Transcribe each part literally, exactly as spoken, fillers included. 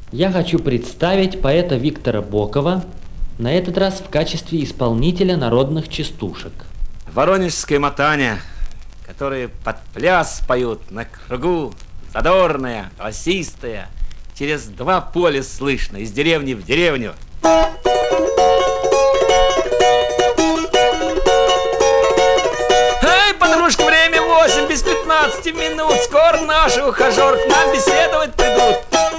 Я хочу представить поэта Виктора Бокова, на этот раз в качестве исполнителя народных частушек. Воронежское мотание, которые под пляс поют на кругу, задорная, голосистая, через два поля слышно, из деревни в деревню. Эй, подружка, время восемь без пятнадцати минут. Скоро наши ухажеры к нам беседовать придут.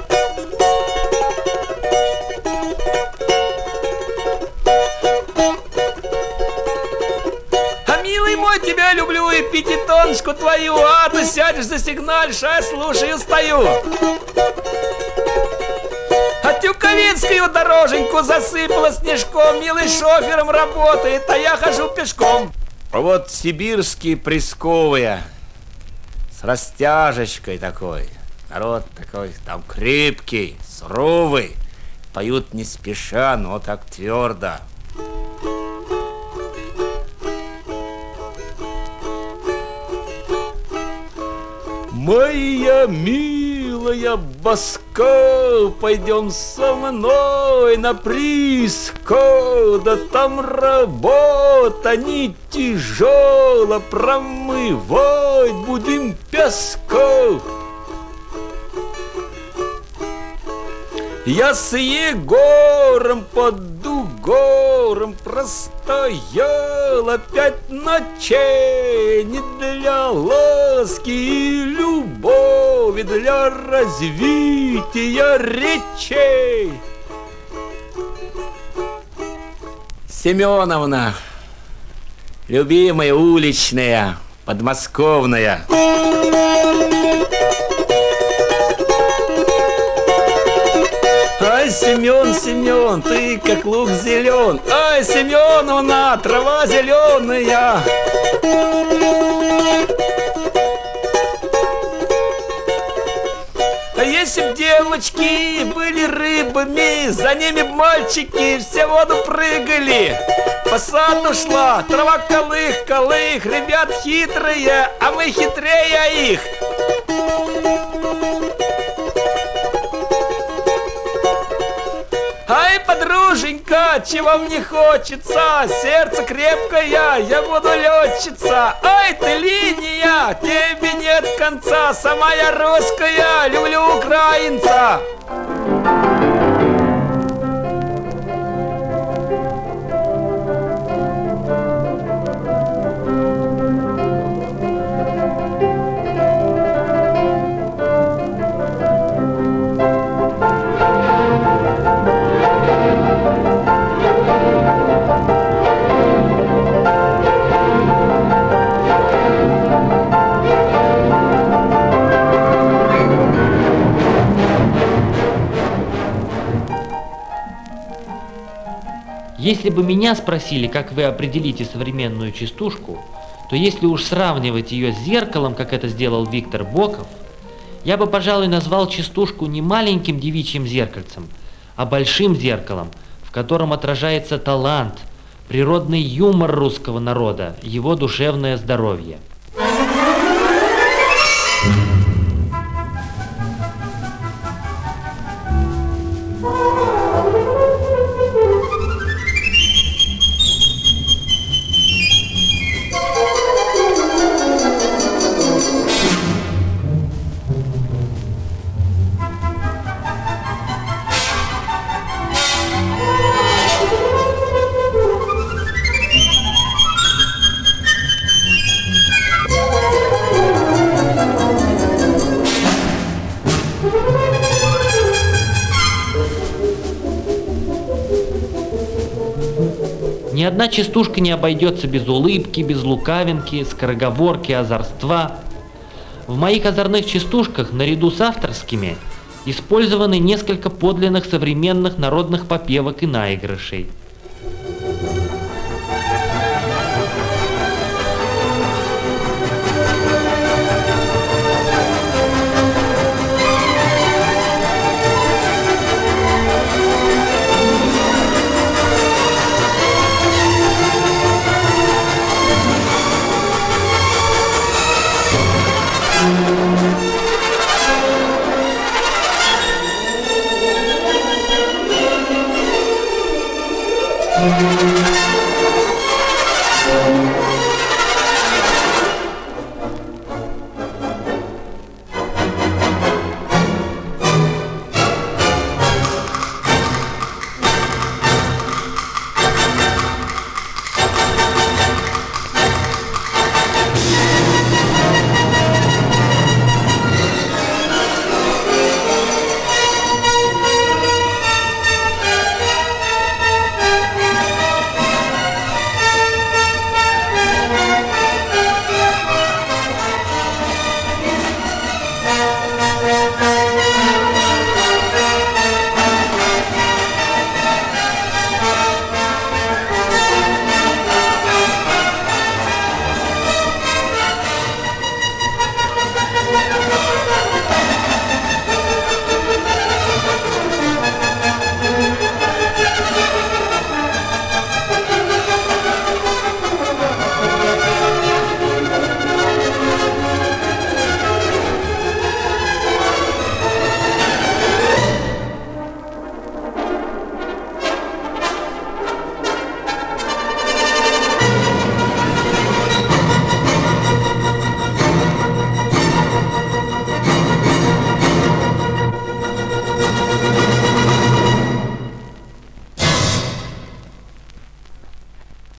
А, милый мой, тебя люблю и пятитоночку твою, а ты сядешь за сигналишь, а я слушаю, стою. А Тюковицкую дороженьку засыпала снежком, милый шофером работает, а я хожу пешком. А вот сибирские пресковые, с растяжечкой такой, народ такой там крепкий, суровый, поют не спеша, но так твердо. Моя милая Баско, пойдем со мной на Приско, да там работа не тяжела, промывать будем песков. Я с Егором под Дугором простоял опять ночей, не для ласки и любови, для развития речей. Семеновна, любимая уличная, подмосковная. Ай, Семен, Семен, ты как лук зелен. Ай, Семеновна, трава зеленая. А если б девочки были рыбами, за ними б мальчики все в воду прыгали. По саду шла трава колых, колых, ребят хитрые, а мы хитрее их. Ай, подруженька, чего мне хочется? Сердце крепкое, я буду летчица. Ай, ты линия, тебе нет конца. Сама я русская, люблю украинца. Если бы меня спросили, как вы определите современную частушку, то если уж сравнивать ее с зеркалом, как это сделал Виктор Боков, я бы, пожалуй, назвал частушку не маленьким девичьим зеркальцем, а большим зеркалом, в котором отражается талант, природный юмор русского народа, его душевное здоровье. Ни одна частушка не обойдется без улыбки, без лукавинки, скороговорки, озорства. В моих озорных частушках, наряду с авторскими, использованы несколько подлинных современных народных попевок и наигрышей. Thank you.